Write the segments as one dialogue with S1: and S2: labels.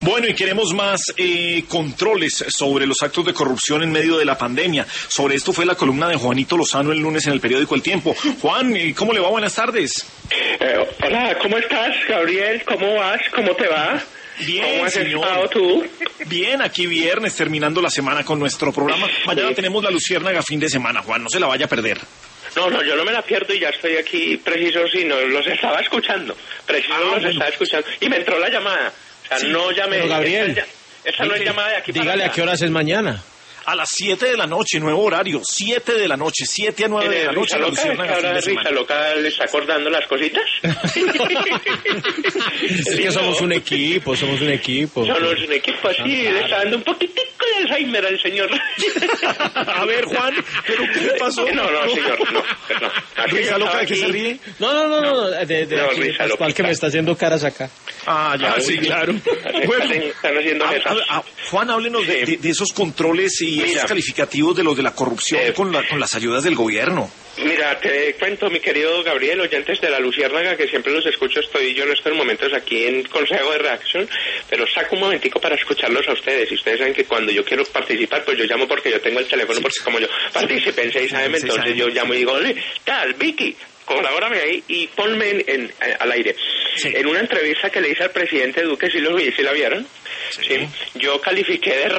S1: Bueno, y queremos más controles sobre los actos de corrupción en medio de la pandemia. Sobre esto fue la columna de Juanito Lozano el lunes en el periódico El Tiempo. Juan, ¿cómo le va? Buenas tardes.
S2: Hola, ¿cómo estás, Gabriel? ¿Cómo vas? ¿Cómo te va?
S1: Bien,
S2: ¿Cómo has
S1: señor.
S2: estado tú?
S1: Bien, aquí viernes, terminando la semana con nuestro programa. Mañana tenemos la Luciérnaga fin de semana, Juan, no se la vaya a perder.
S2: No, yo no me la pierdo y ya estoy aquí preciso, sí, no, los estaba escuchando. Estaba escuchando. Y me entró la llamada. O sea, sí, no llamé.
S3: Pero Gabriel,
S2: esta no es llamada de aquí para
S3: dígale
S2: allá.
S3: a qué horas es mañana.
S1: A las 7 de la noche, nuevo horario, 7 de la noche, 7 a 9 de la noche.
S2: La hora de risa loca le está acordando las cositas.
S3: Es que somos un equipo.
S2: Somos un equipo, así, le está dando un poquitico de Alzheimer al señor.
S1: A ver, Juan, ¿pero qué le pasó?
S2: No, señor, no.
S1: ¿Risa loca de qué se ríe?
S3: No, de
S2: risa
S3: Pascual, que me está haciendo caras acá.
S1: Ah, ya, sí, claro.
S2: Bueno, están haciendo
S1: Juan, háblenos de esos controles y esos calificativos de los de la corrupción con las ayudas del gobierno.
S2: Mira, te cuento, mi querido Gabriel, oyentes de la Luciérnaga, que siempre los escucho, yo en estos momentos aquí en Consejo de Redacción, pero saco un momentico para escucharlos a ustedes, y ustedes saben que cuando yo quiero participar, pues yo llamo porque yo tengo el teléfono, porque como yo participe en 6 AM, entonces yo llamo y digo, tal, Vicky, colabórame ahí y ponme al aire. Sí. En una entrevista que le hice al presidente Duque, ¿sí la vieron? Sí. Yo califiqué de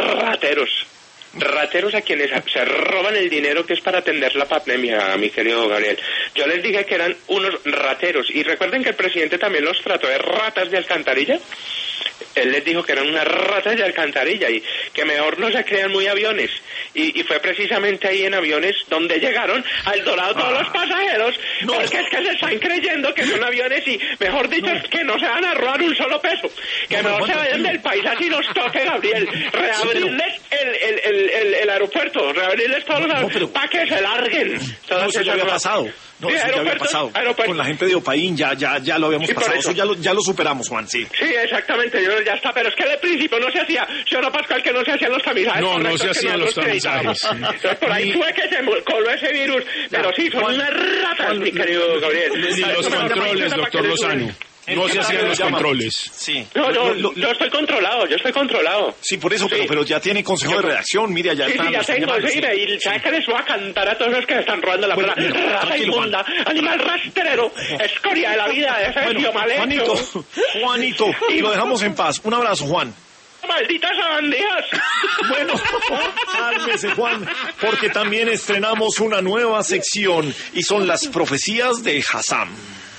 S2: rateros a quienes se roban el dinero que es para atender la pandemia, mi querido Gabriel. Yo les dije que eran unos rateros, y recuerden que el presidente también los trató de ratas de alcantarilla. Él les dijo que eran unas ratas de alcantarilla y que mejor no se crean muy aviones. Y fue precisamente ahí en aviones donde llegaron al Dorado todos los pasajeros, porque es que se están creyendo que son aviones y, mejor dicho, es que no se van a robar un solo peso. Que mejor se vayan del país así nos toque, Gabriel. Reabrirles el aeropuerto, reabrirles todos los aeropuertos para que se larguen.
S1: Eso ya había pasado. No, eso ya había pasado. Con la gente de Opaín ya lo habíamos pasado. Eso ya lo superamos, Juan, sí.
S2: Sí, exactamente, ya está. Pero es que de principio no se hacía, señor Pascual, que no se hacían los tamizajes.
S3: No se hacían los tamizajes.
S2: Entonces, por ahí fue que se coló ese virus. Pero sí, son unas ratas, mi querido Gabriel.
S3: Ni los controles, doctor Lozano. No se hacían los controles.
S1: Sí.
S2: Yo estoy controlado.
S1: Sí, por eso, pero ya tiene consejo de redacción, mire, ya está.
S2: Sí, ya tengo, y ¿sabes qué les voy a cantar a todos los que se están robando la palabra? Raza inmunda, animal rastrero, escoria de la vida, efecto mal hecho.
S1: Juanito, lo dejamos en paz. Un abrazo, Juan.
S2: ¡Malditas sabandijas!
S1: Bueno, cálmese, Juan, porque también estrenamos una nueva sección y son las profecías de Hassam.